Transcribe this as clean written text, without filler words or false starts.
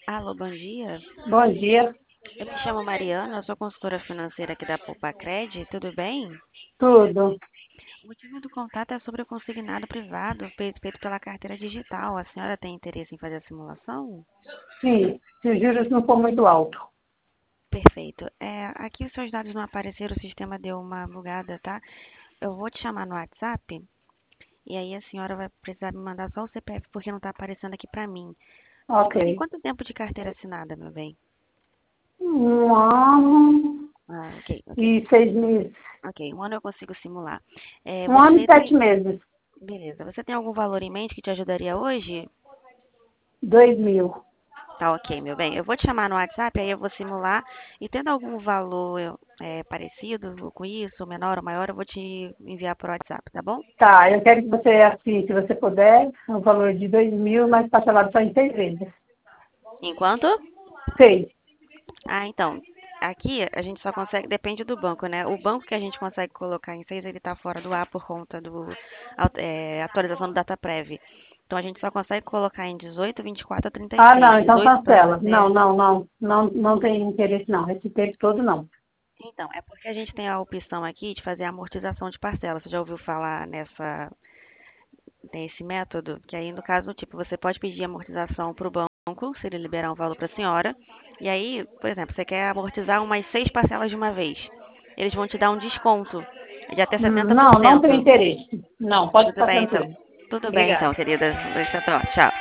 Alô, bom dia. Bom dia, Eu me chamo Mariana, eu sou consultora financeira aqui da Poupa-Cred, tudo bem? tudo. O motivo do contato é sobre o consignado privado feito pela carteira digital. A senhora tem interesse em fazer a simulação? Sim, se os juros não for muito alto. Perfeito. Aqui os seus dados não apareceram, o sistema deu uma bugada, tá? Eu vou te chamar no WhatsApp e aí a senhora vai precisar me mandar só o CPF porque não está aparecendo aqui para mim. Ok. Você tem quanto tempo de carteira assinada, meu bem? 1 ano Ah, ok, ok. e 6 meses. Ok, um ano eu consigo simular. 1 ano e Você sete tem. meses. Beleza. Você tem algum valor em mente que te ajudaria hoje? 2.000. Tá ok, meu bem. Eu vou te chamar no WhatsApp, aí eu vou simular. E tendo algum valor parecido com isso, ou menor ou maior, eu vou te enviar por WhatsApp, tá bom? Tá, eu quero que você assine, se você puder, o valor de 2.000, mas parcelado só em 6 vezes. Enquanto? 6. Ah, então. Aqui a gente só consegue, depende do banco, né? O banco que a gente consegue colocar em 6, ele tá fora do ar por conta do atualização do DataPrev. Então a gente só consegue colocar em 18, 24 ou Ah, 36. não, então 18 para cancela. Não, você. não, não. Não, não tem interesse, não. Esse tempo todo, não. Então, é porque a gente tem a opção aqui de fazer a amortização de parcela. Você já ouviu falar nesse método? Que aí, no caso, tipo, você pode pedir amortização para o banco, se ele liberar um valor para a senhora. E aí, por exemplo, você quer amortizar umas 6 parcelas de uma vez. Eles vão te dar um desconto de até Não, não 70%. tem interesse. Não, pode Tudo ficar bem, então. tranquilo. Tudo bem, então, Obrigada. querida. Deixa eu tchau.